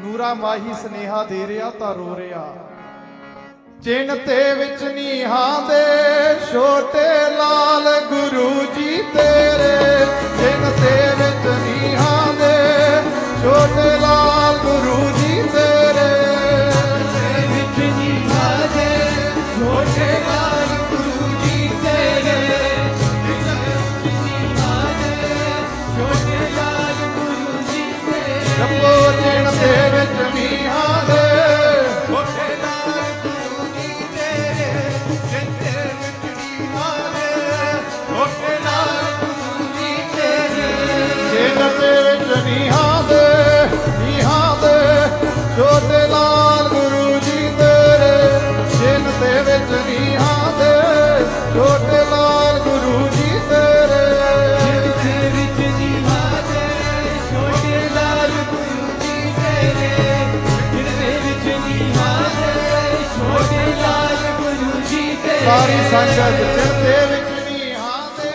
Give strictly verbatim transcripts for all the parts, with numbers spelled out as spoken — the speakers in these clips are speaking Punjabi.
ਨੂਰਾ ਮਾਹੀ ਸੁਨੇਹਾ ਦੇ ਰਿਹਾ ਤਾਂ ਰੋ ਰਿਹਾ। ਚਿੰਨ ਤੇ ਵਿੱਚ ਨੀਹਾਂ ਦੇ ਛੋਟੇ ਲਾਲ ਗੁਰੂ ਜੀ ਤੇਰੇ, ਚਿੰਨ ਤੇ ਵਿੱਚ ਨੀਹਾਂ ਦੇ ਛੋਟੇ ਲਾਲ ਗੁਰੂ ਜੀ ਤੇਰੇ, ਵਿੱਚ ਨੀਹਾਂ ਦੇ ਛੋਟੇ ਲਾਲ ਗੁਰੂ ਜੀ ਤੇਰੇ, ਵਿੱਚ ਨੀਹਾਂ ਦੇ ਛੋਟੇ ਲਾਲ ਗੁਰੂ ਜੀ ਤੇਰੇ। ਜਪੋ ਚਿੰਨ ਤੇ ਵਿੱਚ ਨੀਹਾਂ ਦੇ ਛੋਟੇ ਲਾਲ ਗੁਰੂ ਜੀ ਤੇਰੇ, ਚਿੰਨ ਤੇ ਵਿੱਚ ਨੀਹਾਂ ਦੇ ਛੋਟੇ ਲਾਲ ਗੁਰੂ ਜੀ ਤੇਰੇ, ਚਿੰਨ ਤੇ ਵਿੱਚ ਨੀਹਾਂ ਦੇ ਨੀਹਾਂ ਦੇ ਛੋਟੇ ਲਾਲ ਗੁਰੂ ਜੀ ਤੇਰੇ, ਚਿੰਨ ਤੇ ਵਿੱਚ ਨੀਹਾਂ ਦੇ ਛੋਟੇ ਲਾਲ ਗੁਰੂ ਜੀ ਤੇਰੇ, ਚਿੰਨ ਤੇ ਵਿੱਚ ਨੀਹਾਂ ਦੇ ਛੋਟੇ ਲਾਲ ਗੁਰੂ ਜੀ ਤੇਰੇ, ਚਿੰਨ ਤੇ ਵਿੱਚ ਨੀਹਾਂ ਦੇ ਛੋਟੇ ਲਾਲ ਗੁਰੂ ਜੀ ਤੇਰੇ। ਸਾਰੀ ਸੰਗਤ ਚਿੰਨ ਤੇ ਵਿੱਚ ਨੀਹਾਂ ਦੇ,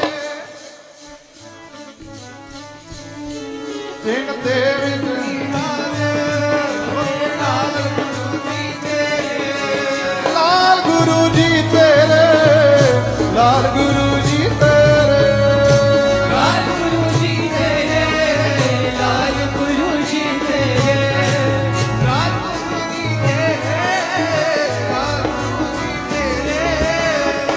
ਚਿੰਨ ਤੇ ਵਿੱਚ ਨੀਹਾਂ ਦੇ ਛੋਟੇ ਲਾਲ ਗੁਰੂ ਜੀ ਤੇਰੇ, ਲਾਲ ਗੁਰੂ ਜੀ ਤੇਰੇ, ਲਾਲ ਗੁਰੂ ਜੀ ਤੇਰੇ, ਲਾਲ ਗੁਰੂ ਜੀ ਤੇਰੇ, ਲਾਲ ਗੁਰੂ ਜੀ ਤੇਰੇ, ਲਾਲ ਗੁਰੂ ਜੀ ਤੇਰੇ, ਲਾਲ ਗੁਰੂ ਜੀ ਤੇਰੇ,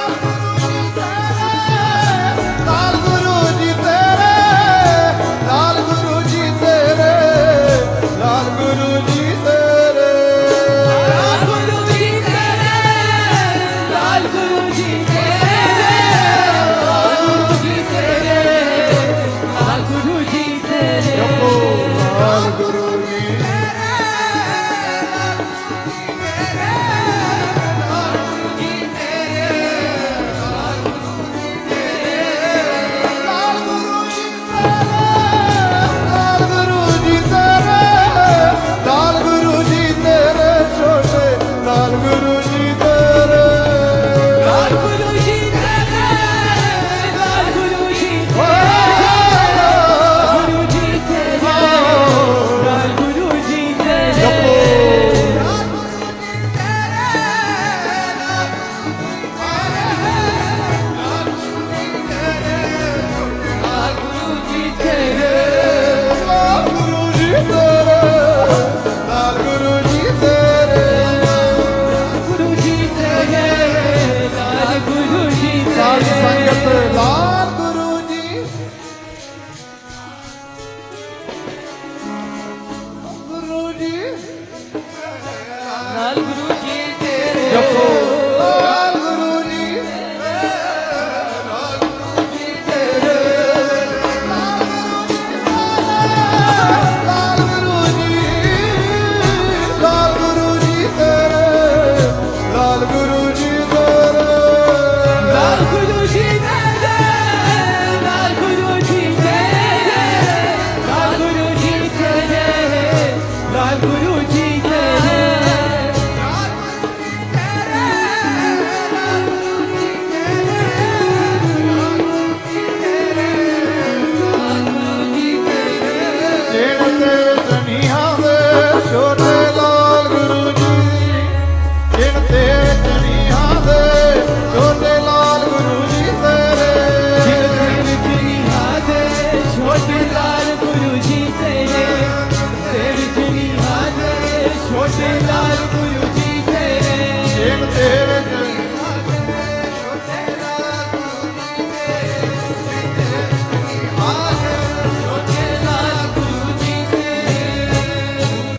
ਲਾਲ ਗੁਰੂ ਜੀ ਤੇਰੇ, ਲਾਲ ਗੁਰੂ ਜੀ ਤੇਰੇ, ਲਾਲ ਗੁਰੂ ਜੀ ਤੇਰੇ, ਲਾਲ ਗੁਰੂ ਜੀ ਤੇਰੇ, ਲਾਲ ਗੁਰੂ ਜੀ ਤੇਰੇ, ਲਾਲ ਗੁਰੂ ਜੀ ਤੇਰੇ, ਲਾਲ ਗੁਰੂ ਜੀ ਤੇਰੇ। ਜਪੋ ਲਾਲ ਗੁਰੂ ਜੀ, ਲਾਲ ਗੁਰੂ ਜੀ ਤੇਰੇ, ਲਾਲ ਗੁਰੂ ਜੀ ਤੇਰੇ, ਲਾਲ ਗੁਰੂ ਜੀ ਤੇਰੇ, ਛੋਟੇ ਲਾਲ ਗੁਰੂ ਜੀ ਤੇਰੇ, ਲਾਲ ਗੁਰੂ ਜੀ ਤੇਰੇ, ਲਾਲ ਗੁਰੂ ਜੀ ਤੇਰੇ, ਗੁਰੂ ਜੀ ਤੇਰੇ, ਲਾਲ ਗੁਰੂ ਜੀ ਤੇਰੇ। ਜਪੋ ਲਾਲ ਗੁਰੂ ਜੀ ਤੇਰੇ, ਲਾਲ ਗੁਰੂ ਜੀ ਤੇਰੇ, ਲਾਲ ਗੁਰੂ ਜੀ ਤੇਰੇ, ਗੁਰੂ ਜੀ ਤੇਰੇ, ਲਾਲ ਗੁਰੂ ਜੀ ਸਾਰੀ ਤੇਰੇ। ਸੰਗਤ ਲਾਲ ਗੁਰੂ ਜੀ, ਗੁਰੂ ਜੀ, ਲਾਲ ਗੁਰੂ ਜੀ ਤੇਰੇ, ਜਪੋ ਲਾਲ ਗੁਰੂ ਜੀ, ਲਾਲ ਗੁਰੂ ਜੀ ਤੇਰੇ, ਲਾਲ ਗੁਰੂ ਜੀ, ਲਾਲ ਗੁਰੂ ਜੀ ਤੇਰੇ, ਲਾਲ ਗੁਰੂ ਜੀ ਤੇਰੇ, ਲਾਲ ਗੁਰੂ ਜੀ ਤੇਰੇ, ਲਾਲ ਗੁਰੂ ਜੀ ਤੇਰੇ, ਲਾਲ ਗੁਰੂ ਜੀ ਤੇਰੇ, ਲਾਲ ਗੁਰੂ